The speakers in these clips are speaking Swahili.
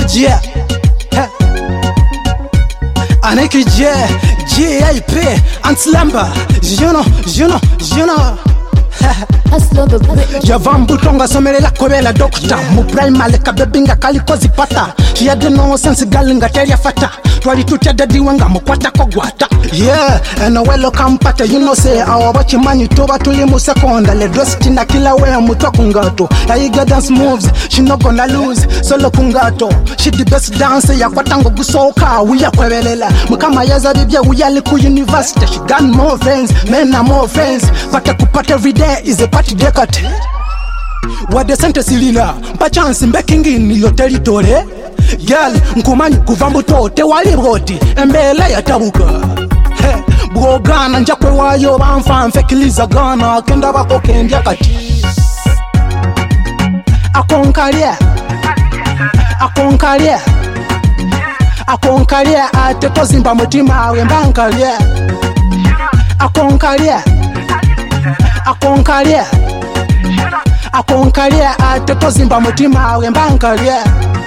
yeah. Aneki yeah, J.I.P. and Slamba, you know. Javambu tonga somerela kobela doctor mu primary kabebinga kalikozi pata she had no sense galinga teria fata twali tutya dadi wenga mukwata kogwata yeah and welcome pata you know say our bachimanyi toba tuli mu second le dress tina kila way mutwa kungato aiga dance moves she not gonna lose solo kungato she the best dancer yakwatango gusoka uya kwebelela mukama yaza bibye uyali ku university she got more friends men are more friends pata kupata every day is a party decade. What the sentence lila pa chance mbeking in your territory girl nkumanyi kuvambu tote wali roti embele ya tabuka bwogana njakwe wayo bamfa mfekiliza gana kenda bako kendya kati akonkalia ate tozimba mutima we mbankalia akonkalia ate tozimba mutima we mbankalia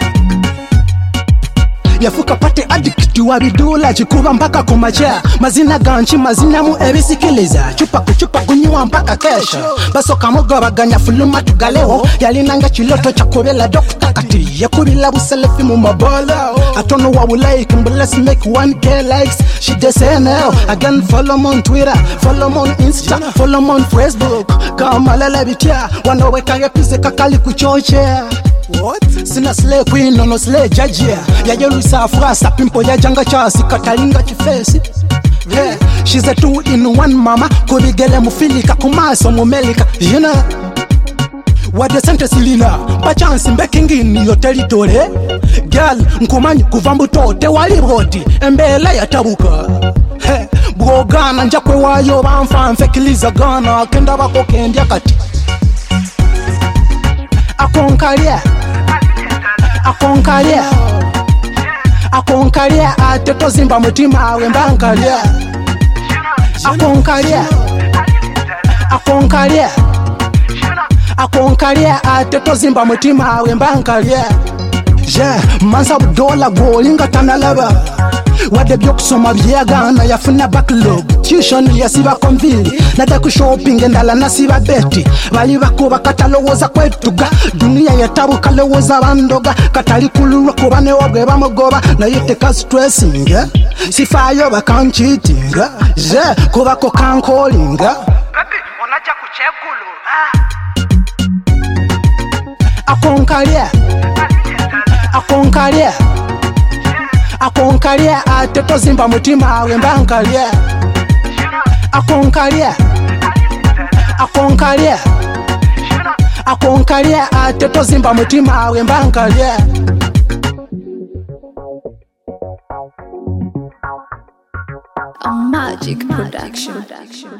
yafuka pate addict wa bidula chikuba mpaka kumacha mazina ganchi mazina mu ebisikiliza chupa kunywa mpaka kesha basoka mugabaganya fuluma tugaleo yalinanga chiloto chakobela doctor kati yakubila buselefi mu mabola atono wa like but let's make 1K likes she just say now again follow me on Twitter follow me on Insta follow me on Facebook kama lele bitia wanaweka yapise kakali kuchochea. What? Sina slay queen no slay judge ya yelu safra sa pimpo ya janga chasi katalinga chifesi yeah she's a 2-in-1 mama kubigele mufilika kumaso mumelika you know what the sentence lila pa chance mbeking in your territory girl nkumanyi kuvambu tote wali roti embele ya tabuka bwogana njakwe wayo bamfa mfekiliza gana kenda bako kendya kati akonkalia ate tozimba mutima we mbankalia akonkalia ate tozimba mutima we mbankalia yeah mansa dola golinga tanalaba wade byokusoma byagana yafuna backlog tuition yasiba konvili nada ku shopping ndala nasiba beti bali bakuba katalowoza kwetuga dunia yatabu kalowoza bandoga katali kululwa kubane wabwe bamugoba na yiteka stressing sifayo bakanchitinga je kuba ko kankolinga baby onaja kuchegulu akonkalia ate tozimba mutima we mbankalia akonkalia ate tozimba mutima we mbankalia A Magic Production.